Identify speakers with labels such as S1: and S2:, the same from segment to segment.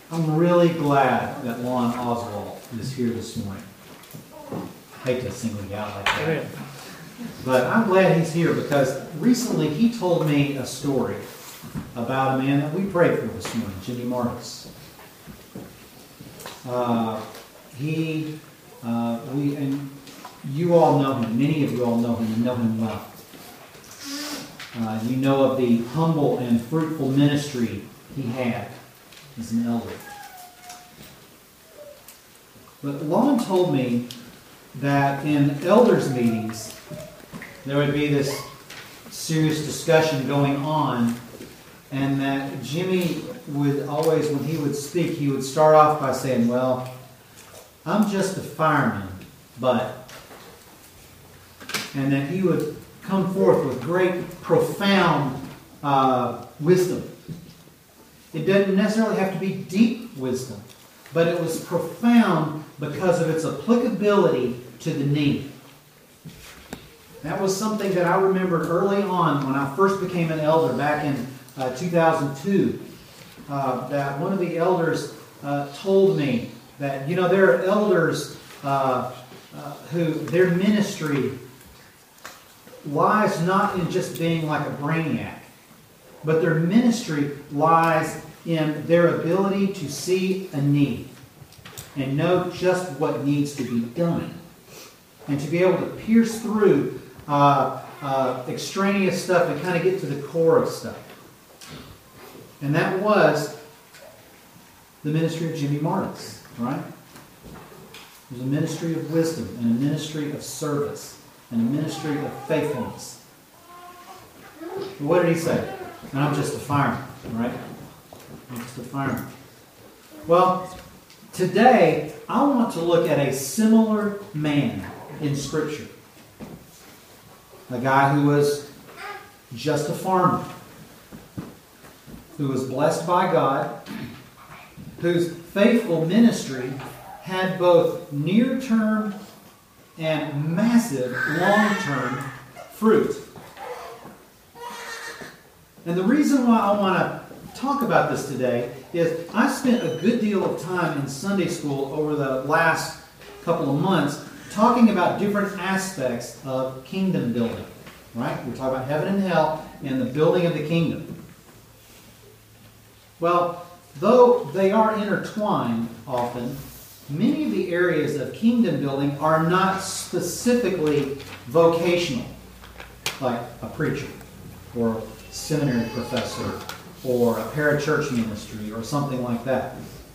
S1: I'm really glad that Lon Oswald is here this morning. I hate to single you out like that. But I'm glad he's here because recently he told me a story about a man that we prayed for this morning, Jimmy Martis. And you all know him. Many of you all know him and know him well. You know of the humble and fruitful ministry he had as an elder. But Lon told me that in elders' meetings, there would be this serious discussion going on, and that Jimmy would always, when he would speak, he would start off by saying, well, I'm just a fireman, but... And that he would come forth with great, profound wisdom. It doesn't necessarily have to be deep wisdom, but it was profound because of its applicability to the need. That was something that I remembered early on when I first became an elder back in 2002. That one of the elders told me that, there are elders who their ministry lies not in just being like a brainiac, but their ministry lies in their ability to see a need and know just what needs to be done, and to be able to pierce through extraneous stuff and kind of get to the core of stuff. And that was the ministry of Jimmy Martis, right? It was a ministry of wisdom and a ministry of service and a ministry of faithfulness. What did he say? And I'm just a fireman, right? I'm just a fireman. Well, today I want to look at a similar man in Scripture. A guy who was just a farmer, who was blessed by God, whose faithful ministry had both near-term and massive long-term fruit. And the reason why I want to talk about this today is I spent a good deal of time in Sunday school over the last couple of months talking about different aspects of kingdom building. Right? We're talking about heaven and hell and the building of the kingdom. Well, though they are intertwined often, many of the areas of kingdom building are not specifically vocational, like a preacher or a seminary professor or a parachurch ministry or something like that.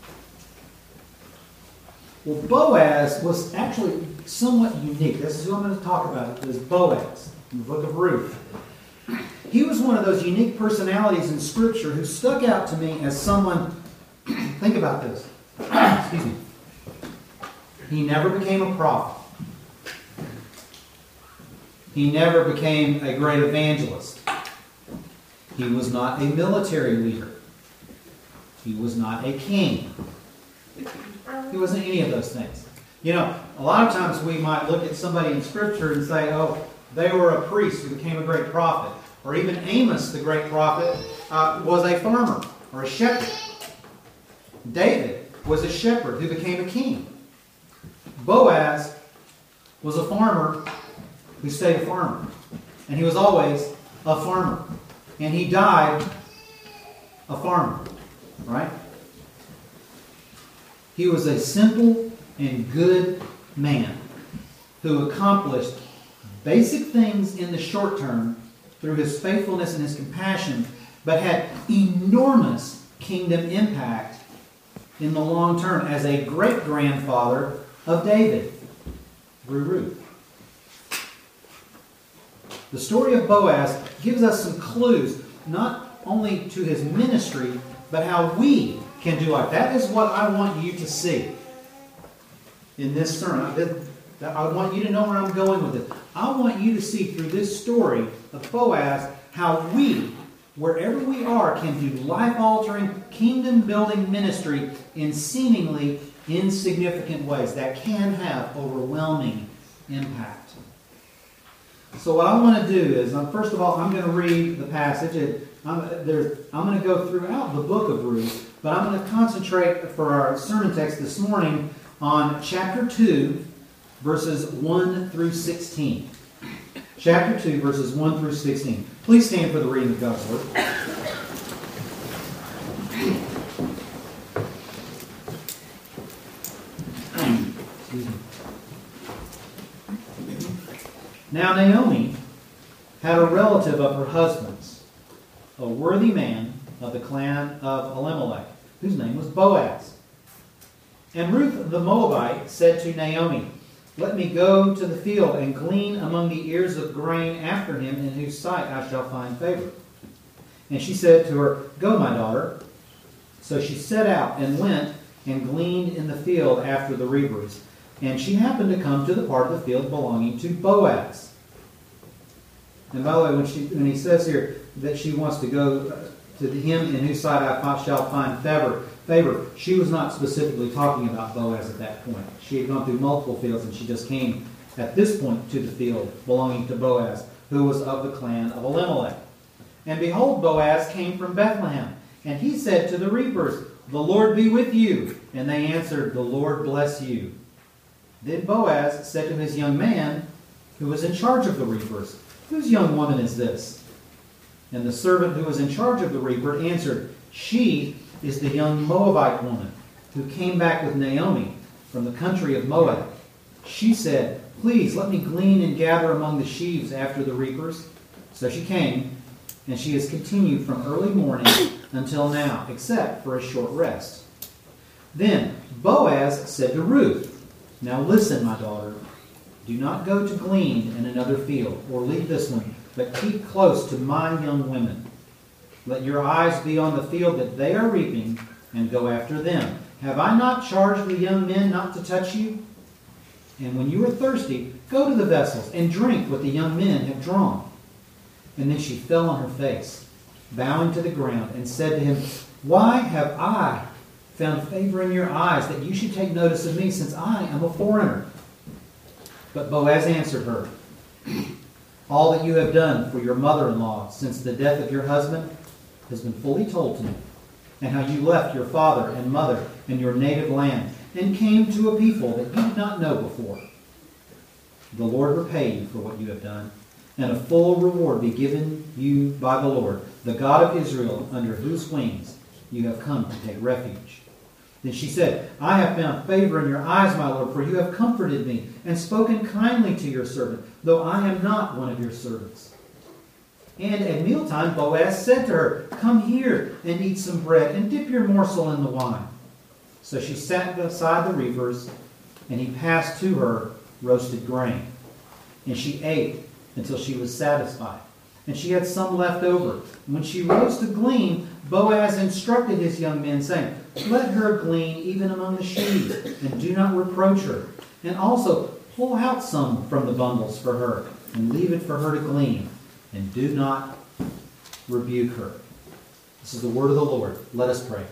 S1: Well, Boaz was actually somewhat unique. This is who I'm going to talk about, is Boaz in the book of Ruth. He was one of those unique personalities in Scripture who stuck out to me as someone, think about this, excuse me. He never became a prophet. He never became a great evangelist. He was not a military leader. He was not a king. He wasn't any of those things. A lot of times we might look at somebody in Scripture and say, oh, they were a priest who became a great prophet. Or even Amos, the great prophet, was a farmer or a shepherd. David was a shepherd who became a king. Boaz was a farmer who stayed a farmer. And he was always a farmer. And he died a farmer. Right? He was a simple and good man who accomplished basic things in the short term through his faithfulness and his compassion, but had enormous kingdom impact in the long term as a great-grandfather of David through Ruth. The story of Boaz gives us some clues, not only to his ministry, but how we can do life. That is what I want you to see in this sermon. I want you to know where I'm going with it. I want you to see through this story of Boaz how we, wherever we are, can do life-altering, kingdom-building ministry in seemingly insignificant ways that can have overwhelming impact. So what I want to do is, first of all, I'm going to read the passage. I'm going to go throughout the book of Ruth, but I'm going to concentrate for our sermon text this morning on chapter 2, verses 1 through 16. Chapter 2, verses 1 through 16. Please stand for the reading of God's Word. Excuse me. Now Naomi had a relative of her husband's, a worthy man of the clan of Elimelech, whose name was Boaz. And Ruth the Moabite said to Naomi, "Let me go to the field and glean among the ears of grain after him, in whose sight I shall find favor." And she said to her, "Go, my daughter." So she set out and went and gleaned in the field after the reapers. And she happened to come to the part of the field belonging to Boaz. And by the way, when he says here that she wants to go to him in whose sight I shall find favor, she was not specifically talking about Boaz at that point. She had gone through multiple fields, and she just came at this point to the field belonging to Boaz, who was of the clan of Elimelech. And behold, Boaz came from Bethlehem, and he said to the reapers, "The Lord be with you." And they answered, "The Lord bless you." Then Boaz said to his young man, who was in charge of the reapers, "Whose young woman is this?" And the servant who was in charge of the reaper answered, "She is the young Moabite woman who came back with Naomi from the country of Moab. She said, 'Please let me glean and gather among the sheaves after the reapers.' So she came, and she has continued from early morning until now, except for a short rest." Then Boaz said to Ruth, "Now listen, my daughter. Do not go to glean in another field, or leave this one, but keep close to my young women. Let your eyes be on the field that they are reaping, and go after them. Have I not charged the young men not to touch you? And when you are thirsty, go to the vessels and drink what the young men have drawn." And then she fell on her face, bowing to the ground, and said to him, "Why have I found favor in your eyes, that you should take notice of me, since I am a foreigner?" But Boaz answered her, "All that you have done for your mother-in-law since the death of your husband has been fully told to me, and how you left your father and mother and your native land, and came to a people that you did not know before. The Lord repay you for what you have done, and a full reward be given you by the Lord, the God of Israel, under whose wings you have come to take refuge." Then she said, "I have found favor in your eyes, my Lord, for you have comforted me and spoken kindly to your servant, though I am not one of your servants." And at mealtime Boaz said to her, "Come here and eat some bread, and dip your morsel in the wine." So she sat beside the reapers, and he passed to her roasted grain. And she ate until she was satisfied, and she had some left over. When she rose to glean, Boaz instructed his young men, saying, "Let her glean even among the sheaves, and do not reproach her. And also pull out some from the bundles for her, and leave it for her to glean, and do not rebuke her." This is the word of the Lord. Let us pray.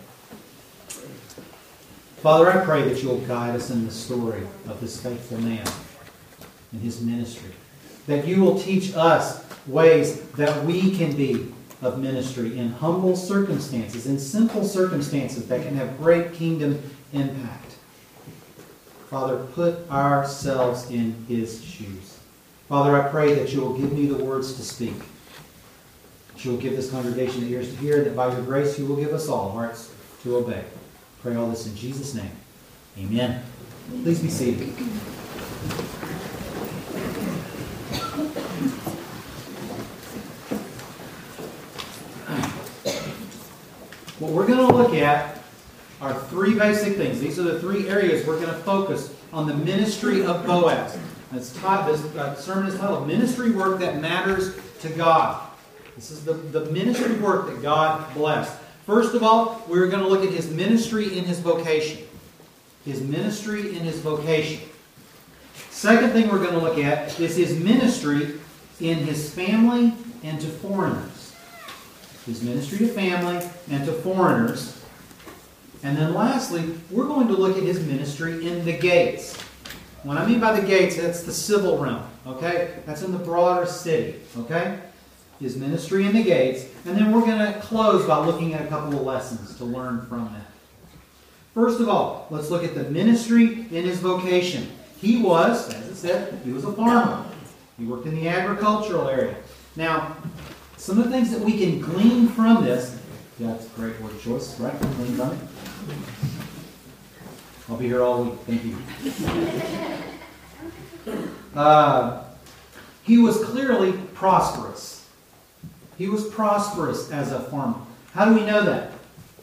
S1: Father, I pray that you will guide us in the story of this faithful man and his ministry. That you will teach us ways that we can be of ministry in humble circumstances, in simple circumstances that can have great kingdom impact. Father, put ourselves in his shoes. Father, I pray that you will give me the words to speak. That you will give this congregation the ears to hear, that by your grace you will give us all hearts to obey. Pray all this in Jesus' name. Amen. Please be seated. What we're going to look at are three basic things. These are the three areas we're going to focus on the ministry of Boaz. This sermon is titled Ministry Work That Matters to God. This is the ministry work that God blessed. First of all, we're going to look at his ministry in his vocation. His ministry in his vocation. Second thing we're going to look at is his ministry in his family and to foreigners. His ministry to family and to foreigners. And then lastly, we're going to look at his ministry in the gates. What I mean by the gates, that's the civil realm. Okay? That's in the broader city. Okay? his ministry in the gates, and then we're going to close by looking at a couple of lessons to learn from that. First of all, let's look at the ministry in his vocation. He was, as it said, he was a farmer. He worked in the agricultural area. Now, some of the things that we can glean from this, that's a great word choice, right? Glean from it. I'll be here all week. Thank you. He was clearly prosperous. He was prosperous as a farmer. How do we know that?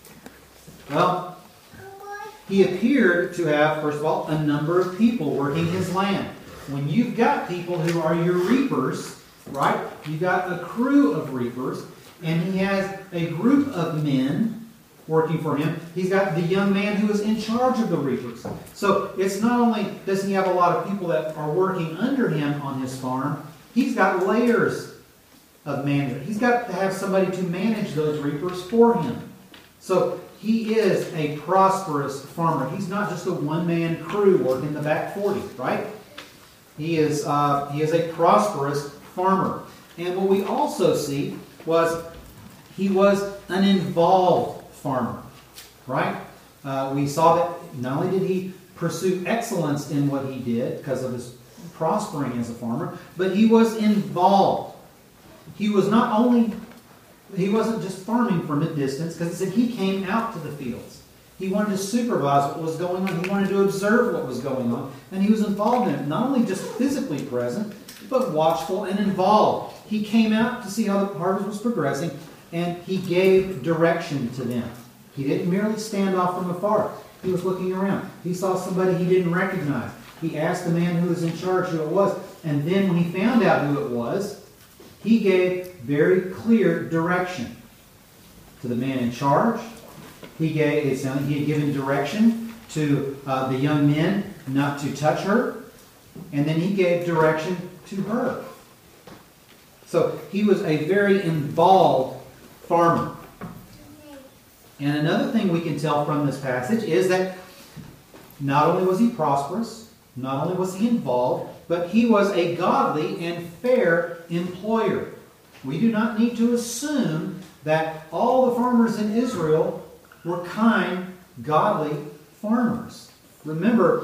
S1: Well, he appeared to have, first of all, a number of people working his land. When you've got people who are your reapers, right? You've got a crew of reapers, and he has a group of men working for him. He's got the young man who is in charge of the reapers. So it's not only does he have a lot of people that are working under him on his farm, he's got layers of management. He's got to have somebody to manage those reapers for him. So he is a prosperous farmer. He's not just a one-man crew working the back 40, right? He is a prosperous farmer. And what we also see was he was an involved farmer, right? We saw that not only did he pursue excellence in what he did because of his prospering as a farmer, but he was involved. He wasn't just farming from a distance, because it said he came out to the fields. He wanted to supervise what was going on. He wanted to observe what was going on. And he was involved in it, not only just physically present, but watchful and involved. He came out to see how the harvest was progressing, and he gave direction to them. He didn't merely stand off from afar. He was looking around. He saw somebody he didn't recognize. He asked the man who was in charge who it was. And then when he found out who it was, he gave very clear direction to the man in charge. He had given direction to the young men not to touch her. And then he gave direction to her. So he was a very involved farmer. And another thing we can tell from this passage is that not only was he prosperous, not only was he involved, but he was a godly and fair employer. We do not need to assume that all the farmers in Israel were kind, godly farmers. Remember,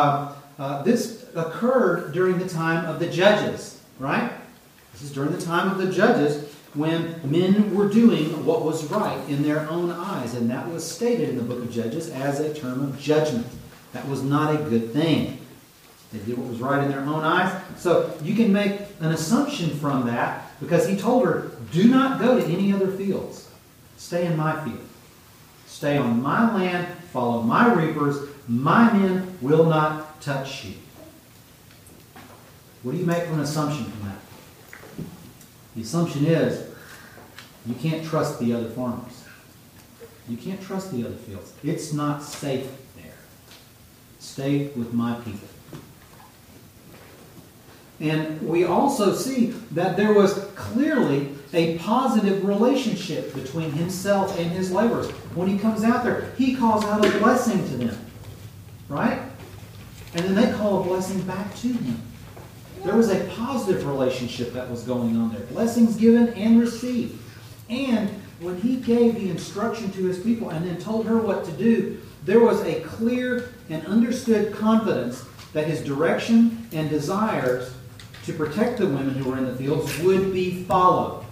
S1: this occurred during the time of the Judges, right? This is during the time of the Judges, when men were doing what was right in their own eyes. And that was stated in the book of Judges as a term of judgment. That was not a good thing. They did what was right in their own eyes. So you can make an assumption from that, because he told her, do not go to any other fields. Stay in my field. Stay on my land. Follow my reapers. My men will not touch you. What do you make from an assumption from that? The assumption is you can't trust the other farmers. You can't trust the other fields. It's not safe there. Stay with my people. And we also see that there was clearly a positive relationship between himself and his laborers. When he comes out there, he calls out a blessing to them. Right? And then they call a blessing back to him. There was a positive relationship that was going on there. Blessings given and received. And when he gave the instruction to his people and then told her what to do, there was a clear and understood confidence that his direction and desires to protect the women who were in the fields would be followed.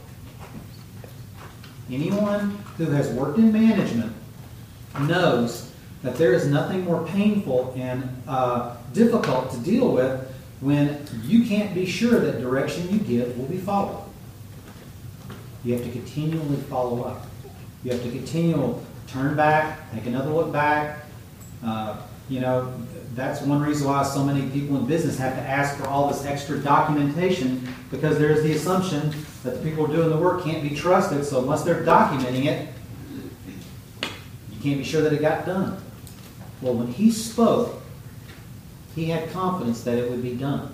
S1: Anyone who has worked in management knows that there is nothing more painful and difficult to deal with when you can't be sure that direction you give will be followed. You have to continually follow up. You have to continually turn back, take another look back. That's one reason why so many people in business have to ask for all this extra documentation, because there's the assumption that the people doing the work can't be trusted, so unless they're documenting it, you can't be sure that it got done. Well, when he spoke, he had confidence that it would be done.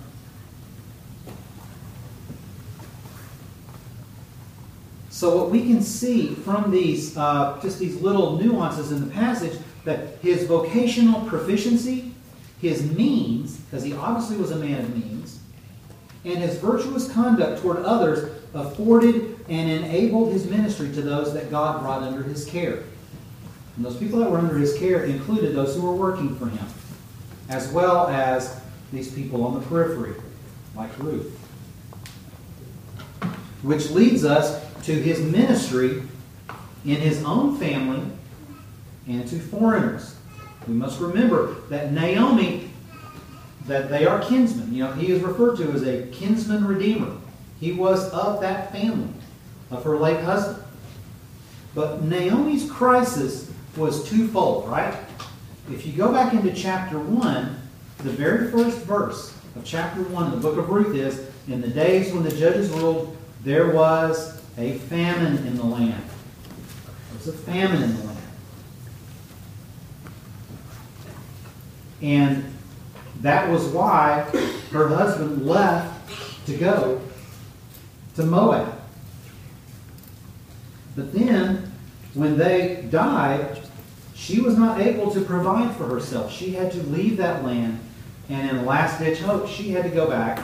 S1: So what we can see from these, just these little nuances in the passage, that his vocational proficiency, his means, because he obviously was a man of means, and his virtuous conduct toward others afforded and enabled his ministry to those that God brought under his care. And those people that were under his care included those who were working for him, as well as these people on the periphery, like Ruth. Which leads us to his ministry in his own family and to foreigners. We must remember that Naomi, that they are kinsmen. You know, he is referred to as a kinsman redeemer. He was of that family, of her late husband. But Naomi's crisis was twofold, right? If you go back into chapter 1, the very first verse of chapter 1 in the book of Ruth is, in the days when the judges ruled, there was a famine in the land. There was a famine in the land. And that was why her husband left to go to Moab. But then, when they died, she was not able to provide for herself. She had to leave that land, and in a last-ditch hope, she had to go back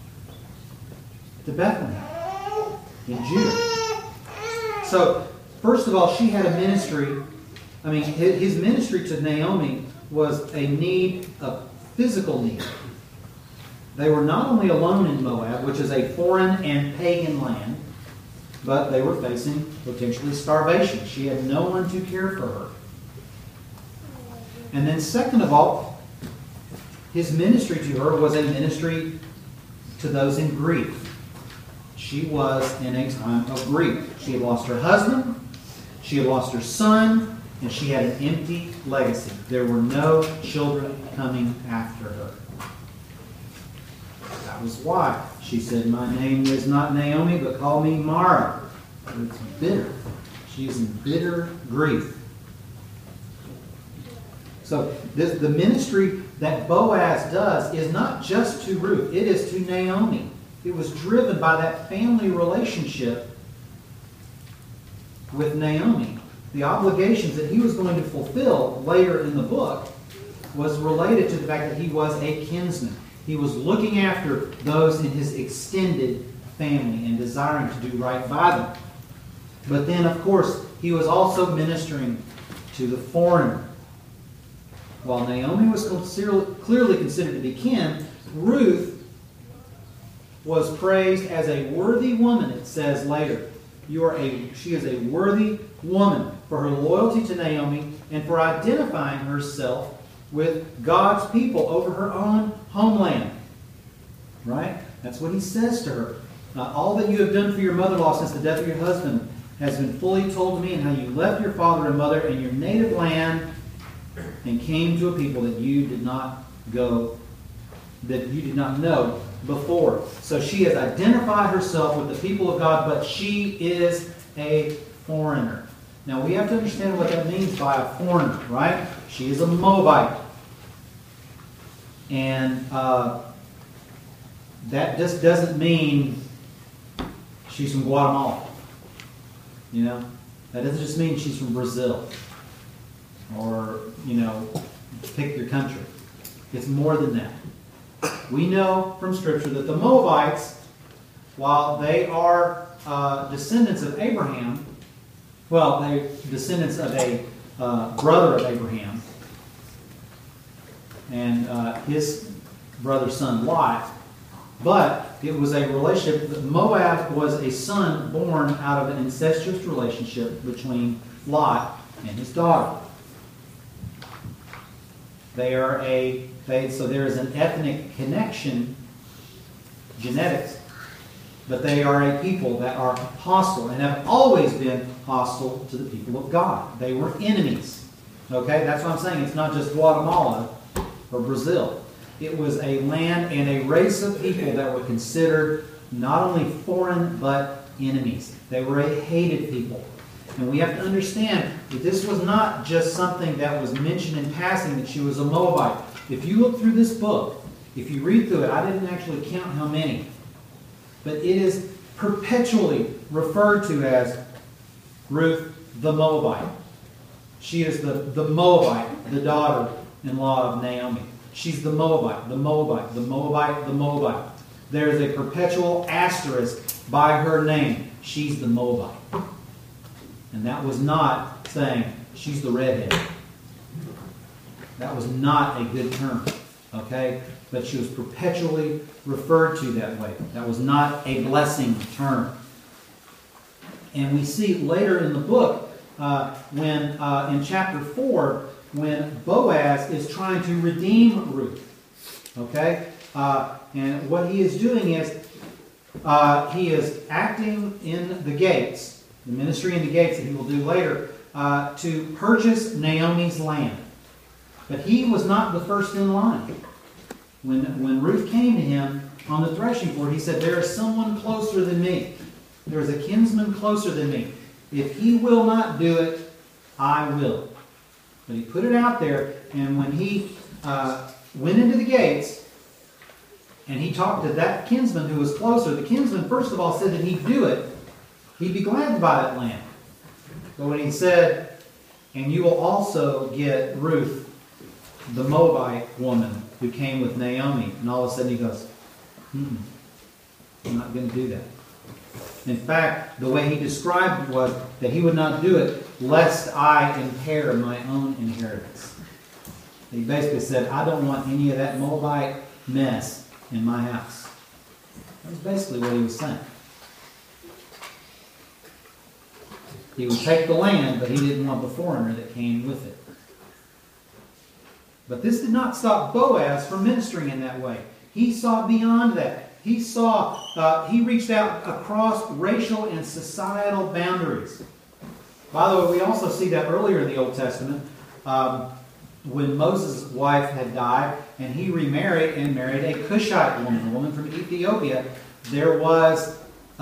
S1: to Bethlehem in Judah. So, first of all, she had a ministry. I mean, his ministry to Naomi was a need, a physical need. They were not only alone in Moab, which is a foreign and pagan land, but they were facing potentially starvation. She had no one to care for her. And then second of all, his ministry to her was a ministry to those in grief. She was in a time of grief. She had lost her husband, she had lost her son, and she had an empty legacy. There were no children coming after her. That was why she said, my name is not Naomi, but call me Mara. It's bitter. She is in bitter grief. So the ministry that Boaz does is not just to Ruth. It is to Naomi. It was driven by that family relationship with Naomi. The obligations that he was going to fulfill later in the book was related to the fact that he was a kinsman. He was looking after those in his extended family and desiring to do right by them. But then, of course, he was also ministering to the foreigner. While Naomi was clearly considered to be kin, Ruth was praised as a worthy woman, it says later. She is a worthy woman for her loyalty to Naomi and for identifying herself with God's people over her own homeland. Right? That's what he says to her. All that you have done for your mother-in-law since the death of your husband has been fully told to me, and how you left your father and mother and your native land and came to a people that you did not know before. So she has identified herself with the people of God, but she is a foreigner. Now we have to understand what that means by a foreigner, right? She is a Moabite. And that just doesn't mean she's from Guatemala. You know? That doesn't just mean she's from Brazil. Or, pick your country. It's more than that. We know from Scripture that the Moabites, while they are descendants of Abraham, they're descendants of a brother of Abraham, and his brother's son Lot, but it was a relationship. Moab was a son born out of an incestuous relationship between Lot and his daughter. So there is an ethnic connection, genetics, but they are a people that are hostile and have always been hostile to the people of God. They were enemies. Okay, that's what I'm saying. It's not just Guatemala or Brazil. It was a land and a race of people that were considered not only foreign but enemies. They were a hated people. And we have to understand that this was not just something that was mentioned in passing, that she was a Moabite. If you look through this book, if you read through it, I didn't actually count how many, but it is perpetually referred to as Ruth the Moabite. She is the Moabite, the daughter-in-law of Naomi. She's the Moabite, the Moabite, the Moabite, the Moabite. There is a perpetual asterisk by her name. she's the Moabite. And that was not saying she's the redhead. That was not a good term. Okay? But she was perpetually referred to that way. That was not a blessing term. And we see later in the book, when in chapter 4, when Boaz is trying to redeem Ruth. Okay? And what he is doing is, he is acting in the gates, the ministry in the gates that he will do later, to purchase Naomi's land. But he was not the first in line. When Ruth came to him on the threshing floor, he said, there is someone closer than me. There is a kinsman closer than me. If he will not do it, I will. But he put it out there, and when he went into the gates, and he talked to that kinsman who was closer, the kinsman, first of all, said that he'd do it. He'd be glad to buy that land. But when he said, and you will also get Ruth, the Moabite woman who came with Naomi, and all of a sudden he goes, I'm not going to do that. In fact, the way he described it was that he would not do it lest I impair my own inheritance. He basically said, I don't want any of that Moabite mess in my house. That's basically what he was saying. He would take the land, but he didn't want the foreigner that came with it. But this did not stop Boaz from ministering in that way. He saw beyond that. He reached out across racial and societal boundaries. By the way, we also see that earlier in the Old Testament, when Moses' wife had died, and he remarried and married a Cushite woman, a woman from Ethiopia. There was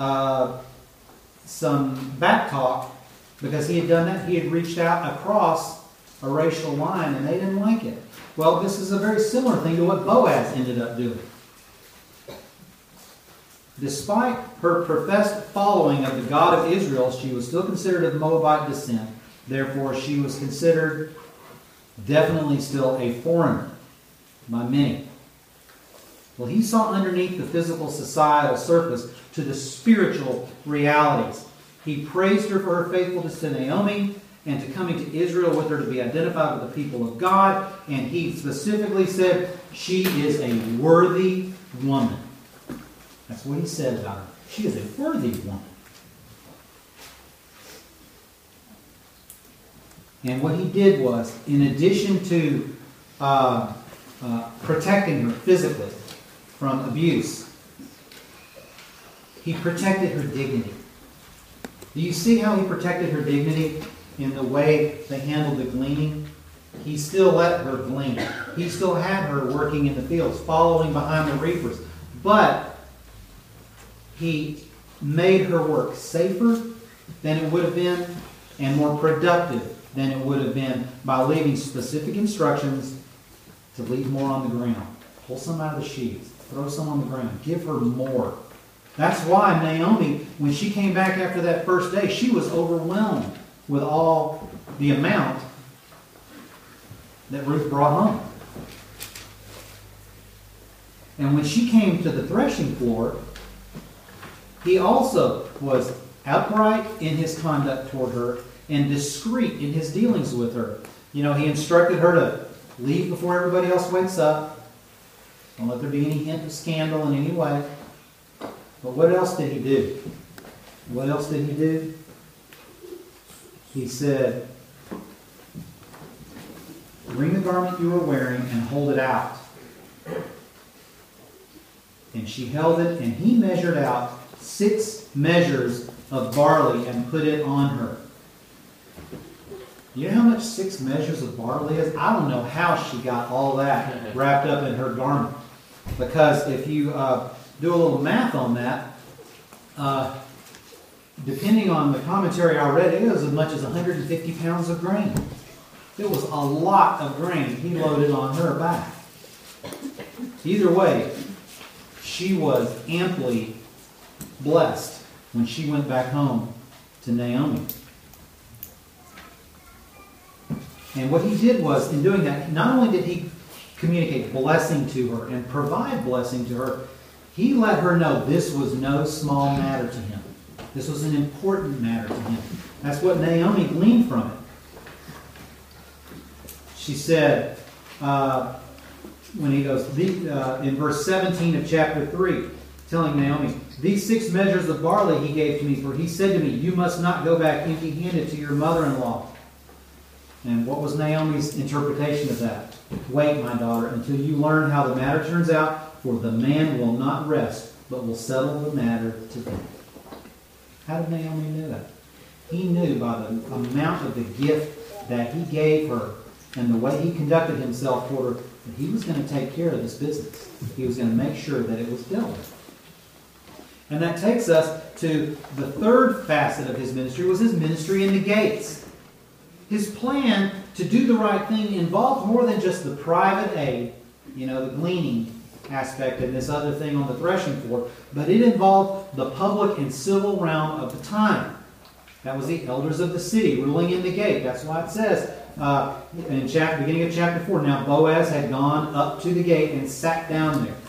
S1: some back talk because he had done that. He had reached out across a racial line, and they didn't like it. Well, this is a very similar thing to what Boaz ended up doing. Despite her professed following of the God of Israel, she was still considered of Moabite descent. Therefore, she was considered definitely still a foreigner by many. Well, he saw underneath the physical societal surface to the spiritual realities. He praised her for her faithfulness to Naomi and to coming to Israel with her to be identified with the people of God. And he specifically said, she is a worthy woman. That's what he said about her. She is a worthy woman. And what he did was, in addition to protecting her physically from abuse, he protected her dignity. Do you see how he protected her dignity in the way they handled the gleaning? He still let her glean. He still had her working in the fields, following behind the reapers. But he made her work safer than it would have been and more productive than it would have been by leaving specific instructions to leave more on the ground. Pull some out of the sheaves. Throw some on the ground. Give her more. That's why Naomi, when she came back after that first day, she was overwhelmed with all the amount that Ruth brought home. And when she came to the threshing floor, he also was upright in his conduct toward her and discreet in his dealings with her. You know, he instructed her to leave before everybody else wakes up. Don't let there be any hint of scandal in any way. But what else did he do? What else did he do? He said, bring the garment you were wearing and hold it out. And she held it, and he measured out 6 measures of barley and put it on her. You know how much 6 measures of barley is? I don't know how she got all that wrapped up in her garment. Because if you do a little math on that, depending on the commentary I read, it was as much as 150 pounds of grain. It was a lot of grain he loaded on her back. Either way, she was amply blessed when she went back home to Naomi. And what he did was, in doing that, not only did he communicate blessing to her and provide blessing to her, he let her know this was no small matter to him. This was an important matter to him. That's what Naomi gleaned from it. She said, when he goes, in verse 17 of chapter 3, telling Naomi, "These 6 measures of barley he gave to me, for he said to me, you must not go back empty-handed to your mother-in-law." And what was Naomi's interpretation of that? "Wait, my daughter, until you learn how the matter turns out, for the man will not rest, but will settle the matter today." How did Naomi know that? He knew by the amount of the gift that he gave her and the way he conducted himself toward her that he was going to take care of this business. He was going to make sure that it was dealt with. And that takes us to the third facet of his ministry, was his ministry in the gates. His plan to do the right thing involved more than just the private aid, the gleaning aspect and this other thing on the threshing floor, but it involved the public and civil realm of the time. That was the elders of the city ruling in the gate. That's why it says in beginning of chapter 4, now Boaz had gone up to the gate and sat down there.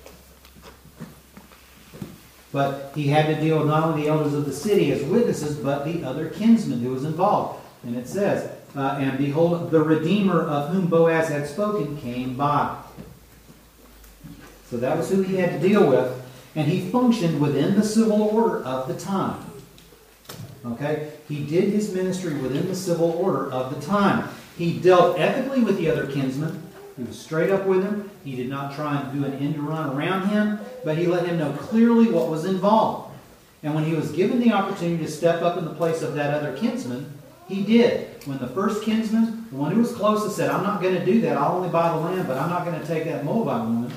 S1: But he had to deal with not only the elders of the city as witnesses, but the other kinsman who was involved. And it says, and behold, the Redeemer of whom Boaz had spoken came by. So that was who he had to deal with. And he functioned within the civil order of the time. Okay? He did his ministry within the civil order of the time. He dealt ethically with the other kinsmen. He was straight up with him. He did not try and do an end run around him, but he let him know clearly what was involved. And when he was given the opportunity to step up in the place of that other kinsman, he did. When the first kinsman, the one who was closest, said, "I'm not going to do that. I'll only buy the land, but I'm not going to take that Moabite woman,"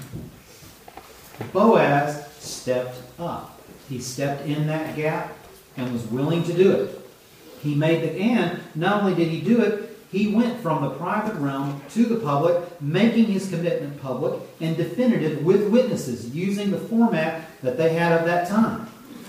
S1: Boaz stepped up. He stepped in that gap and was willing to do it. He made and not only did he do it, he went from the private realm to the public, making his commitment public and definitive with witnesses, using the format that they had of that time.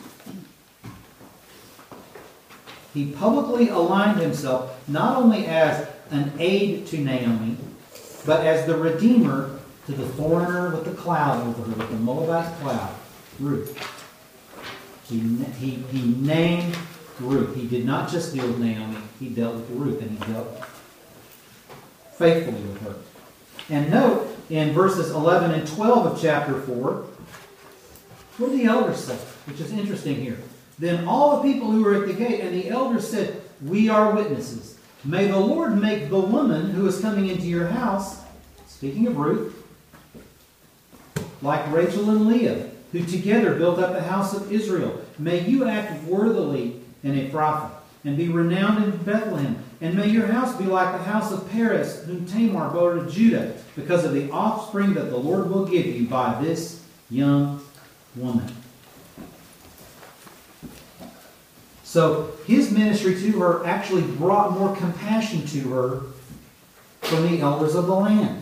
S1: He publicly aligned himself not only as an aid to Naomi, but as the redeemer to the foreigner with the cloud over her, with the Moabite cloud, Ruth. He named Ruth. He did not just deal with Naomi, he dealt with Ruth, and he dealt faithfully with her. And note in verses 11 and 12 of chapter 4, what do the elders say? Which is interesting here. Then all the people who were at the gate and the elders said, "We are witnesses. May the Lord make the woman who is coming into your house," speaking of Ruth, "like Rachel and Leah, who together built up the house of Israel. May you act worthily in Ephrathah, and be renowned in Bethlehem. And may your house be like the house of Perez, whom Tamar bore to Judah, because of the offspring that the Lord will give you by this young woman." So his ministry to her actually brought more compassion to her from the elders of the land.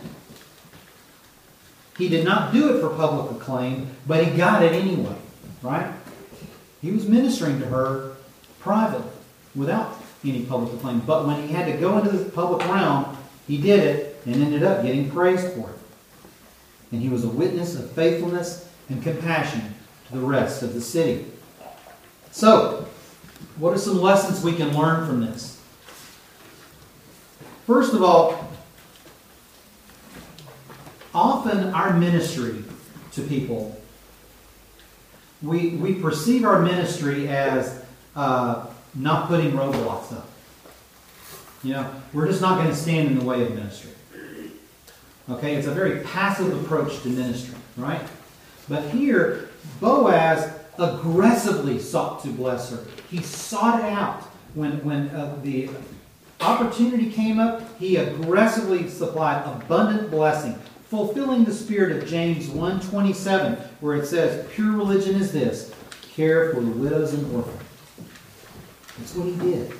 S1: He did not do it for public acclaim, but he got it anyway, right? He was ministering to her privately, without any public acclaim. But when he had to go into the public realm, he did it and ended up getting praised for it. And he was a witness of faithfulness and compassion to the rest of the city. So, what are some lessons we can learn from this? First of all, often our ministry to people, we perceive our ministry as not putting roadblocks up. We're just not going to stand in the way of ministry. Okay, it's a very passive approach to ministry, right? But here, Boaz aggressively sought to bless her. He sought it out. When the opportunity came up, he aggressively supplied abundant blessing, fulfilling the spirit of James 1:27, where it says, "Pure religion is this, care for the widows and orphans." That's what he did.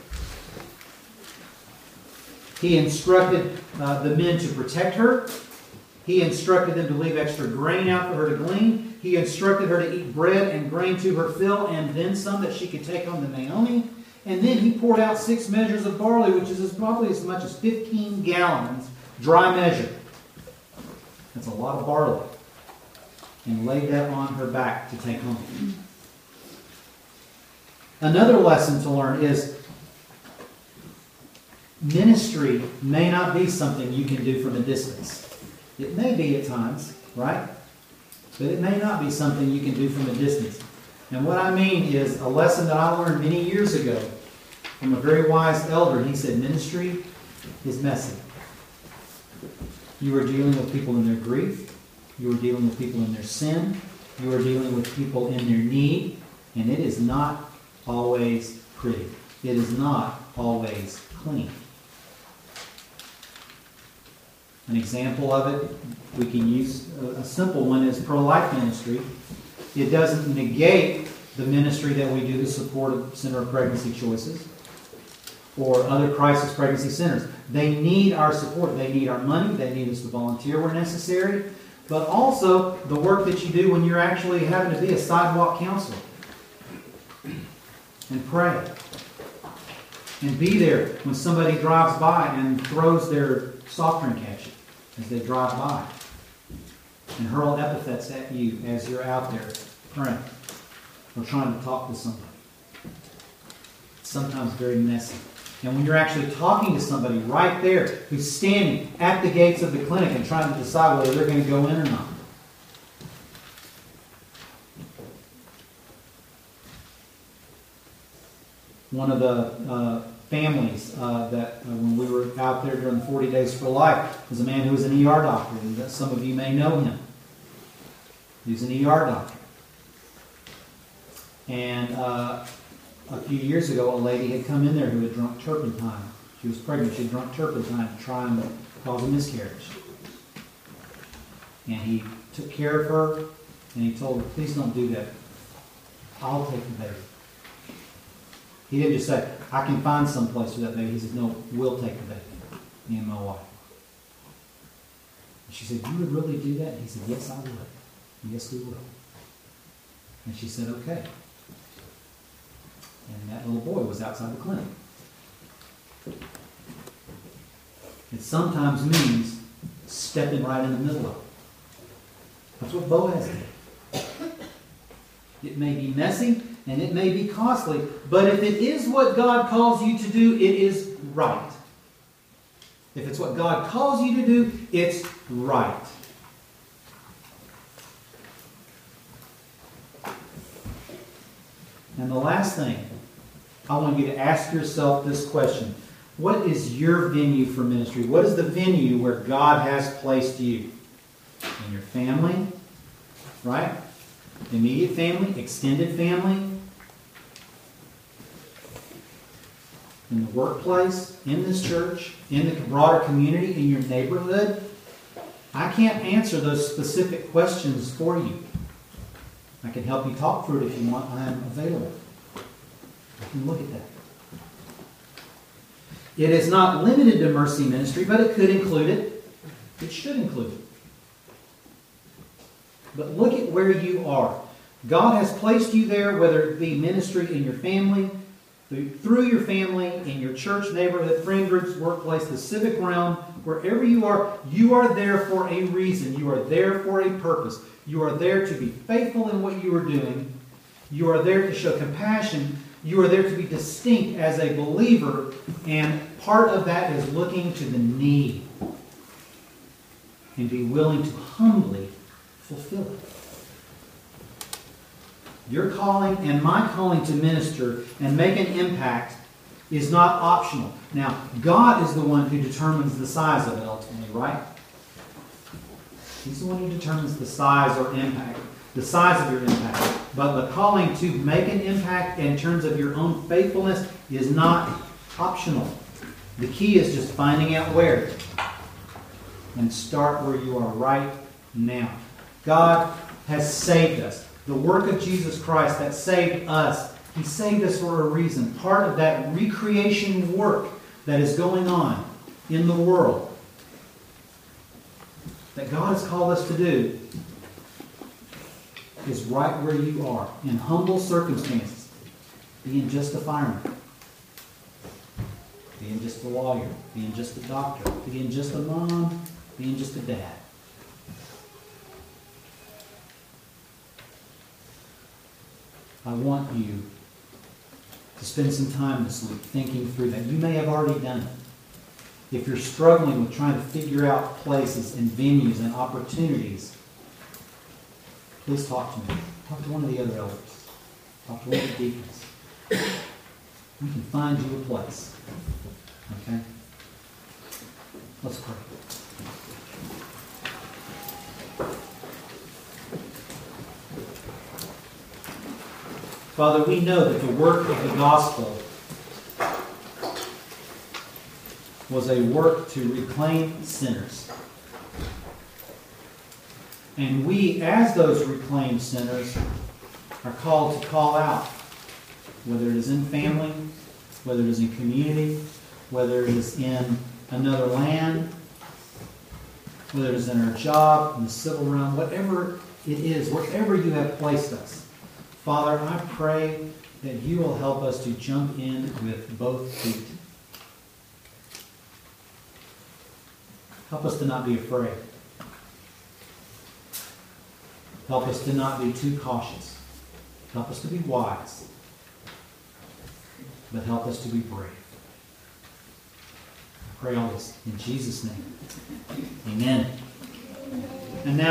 S1: He instructed the men to protect her. He instructed them to leave extra grain out for her to glean. He instructed her to eat bread and grain to her fill, and then some that she could take home to Naomi. And then he poured out 6 measures of barley, which is probably as much as 15 gallons, dry measure. That's a lot of barley. And laid that on her back to take home. Another lesson to learn is ministry may not be something you can do from a distance. It may be at times, right? But it may not be something you can do from a distance. And what I mean is a lesson that I learned many years ago from a very wise elder. He said, ministry is messy. You are dealing with people in their grief. You are dealing with people in their sin. You are dealing with people in their need. And it is not always pretty. It is not always clean. An example of it, we can use a simple one, is pro-life ministry. It doesn't negate the ministry that we do to support a Center of Pregnancy Choices or other crisis pregnancy centers. They need our support. They need our money. They need us to volunteer where necessary. But also the work that you do when you're actually having to be a sidewalk counselor. And pray. And be there when somebody drives by and throws their soft drink at you as they drive by. And hurl epithets at you as you're out there praying or trying to talk to somebody. It's sometimes very messy. And when you're actually talking to somebody right there who's standing at the gates of the clinic and trying to decide whether they're going to go in or not. One of the families that when we were out there during the 40 Days for Life was a man who was an ER doctor. And some of you may know him. He's an ER doctor. And a few years ago, a lady had come in there who had drunk turpentine. She was pregnant. She had drunk turpentine to try and cause a miscarriage. And he took care of her, and he told her, please don't do that. I'll take the baby. He didn't just say, I can find some place for that baby. He said, no, we'll take the baby, me and my wife. And she said, you would really do that? And he said, yes, I would. Yes, we will. And she said, okay. And that little boy was outside the clinic. It sometimes means stepping right in the middle of it. That's what Boaz did. It may be messy and it may be costly, but if it is what God calls you to do, it is right. If it's what God calls you to do, it's right. And the last thing, I want you to ask yourself this question. What is your venue for ministry? What is the venue where God has placed you? In your family, right? Immediate family, extended family, in the workplace, in this church, in the broader community, in your neighborhood. I can't answer those specific questions for you. I can help you talk through it if you want. I am available. I can look at that. It is not limited to mercy ministry, but it could include it. It should include it. But look at where you are. God has placed you there, whether it be ministry in your family, through your family, in your church, neighborhood, friend groups, workplace, the civic realm, wherever you are there for a reason. You are there for a purpose. You are there to be faithful in what you are doing. You are there to show compassion. You are there to be distinct as a believer. And part of that is looking to the need and be willing to humbly fulfill it. Your calling and my calling to minister and make an impact is not optional. Now, God is the one who determines the size of it ultimately, right? He's the one who determines the size or impact, the size of your impact. But the calling to make an impact in terms of your own faithfulness is not optional. The key is just finding out where. And start where you are right now. God has saved us. The work of Jesus Christ that saved us, He saved us for a reason. Part of that recreation work that is going on in the world that God has called us to do is right where you are, in humble circumstances, being just a fireman, being just a lawyer, being just a doctor, being just a mom, being just a dad. I want you to spend some time this week thinking through that. You may have already done it. If you're struggling with trying to figure out places and venues and opportunities, please talk to me. Talk to one of the other elders. Talk to one of the deacons. We can find you a place. Okay? Let's pray. Father, we know that the work of the gospel was a work to reclaim sinners. And we, as those reclaimed sinners, are called to call out, whether it is in family, whether it is in community, whether it is in another land, whether it is in our job, in the civil realm, whatever it is, wherever you have placed us. Father, I pray that you will help us to jump in with both feet. Help us to not be afraid. Help us to not be too cautious. Help us to be wise. But help us to be brave. I pray all this in Jesus' name. Amen. And now